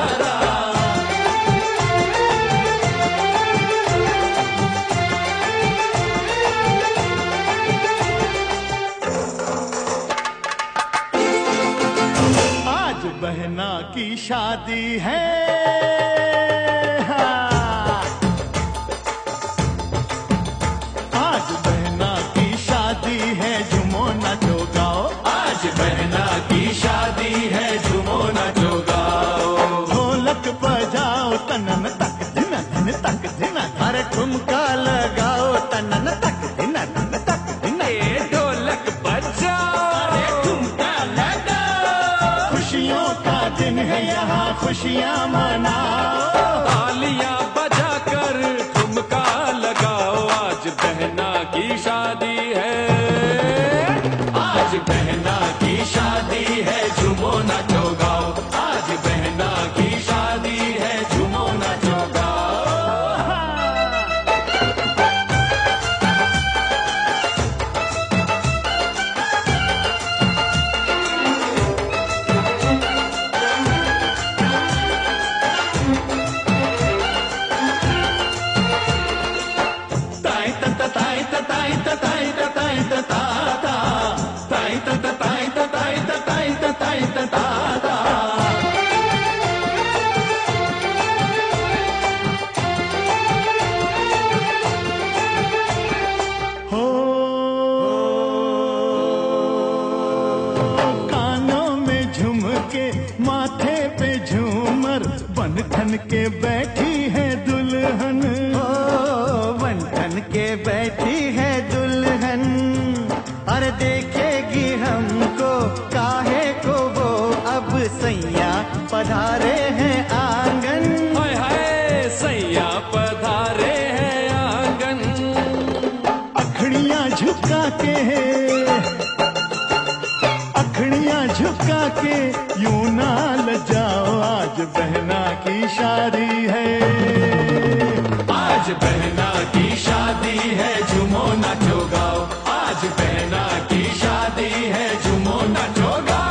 बहना की शादी है, आज बहना की शादी है, झूमो नाचो गाओ। आज बहना की शादी है, झूमो नाचो गाओ। ढोलक बजाओ तनन तक दिन दिन तक दिन, अरे ठुमका लगाओ तनन तक दिन दिन तक दिन। ढोलक बजाओ, अरे ठुमका लगाओ। खुशियों का दिन है यहाँ, खुशियाँ मनाओ। तालियां बजाकर ठुमका लगाओ। आज बहना की शादी है, आज बहना की शादी है, झूमो नाचो गाओ। आज बहना की शादी है, झूमो नाचो गाओ। माथे पे झूमर बन ठन के बैठी है दुल्हन। ओ बन ठन के बैठी है दुल्हन। अरे देखेगी हमको काहे को वो, अब सैया पधारे हैं आंगन। हाय हाय सैया पधारे हैं आंगन। अखड़ियाँ झुका के, अखड़ियाँ झुका के यूं ना लजाओ। आज बहना की शादी है, आज बहना की शादी है, झूमो नाचो गाओ। आज बहना की शादी है, झूमो नाचो गाओ।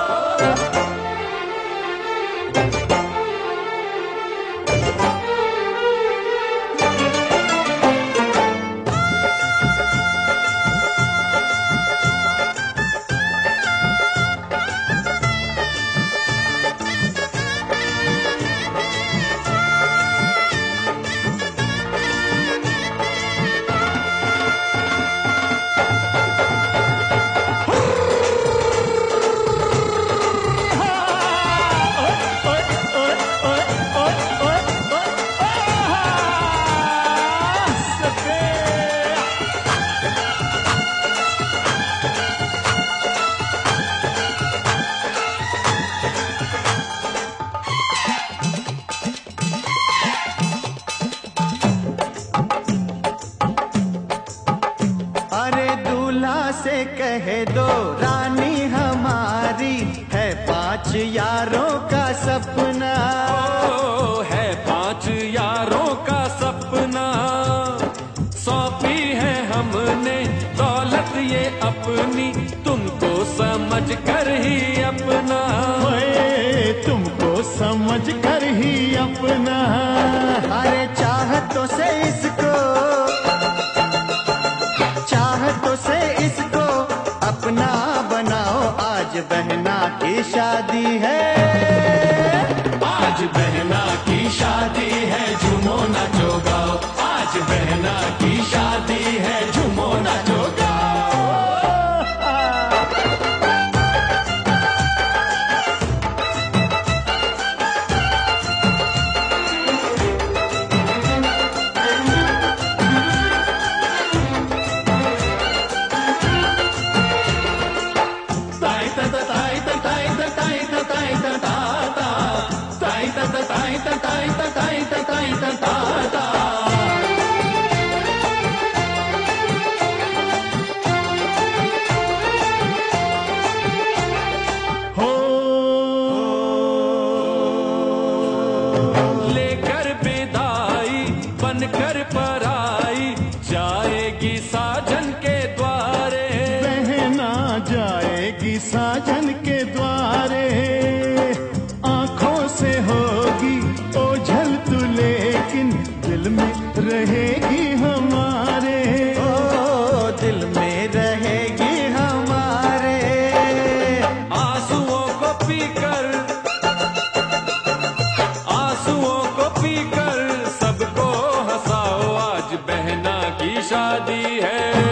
से कह दो रानी हमारी है 5 यारों का सपना। ओ है 5 यारों का सपना। सौंपी है हमने दौलत ये अपनी, तुमको समझ कर ही अपना। ओए तुमको समझ कर ही अपना। अरे चाहतों से इसको, चाहतों से इसको अपना बनाओ। आज बहना की शादी है, आज बहना की शादी है, झूमो नाचो गाओ। आज बहना की शादी है, झूमो नाचो गाओ। लेकर विदाई बनकर पराई, जाएगी साजन के द्वारे। बहना जाएगी साजन के द्वारे। आंखों से होगी ओझल तू, लेकिन दिल में रहेगी हमारे। ओ दिल में रहेगी हमारे। आंसुओं को पीकर सबको हंसाओ, आज बहना की शादी है।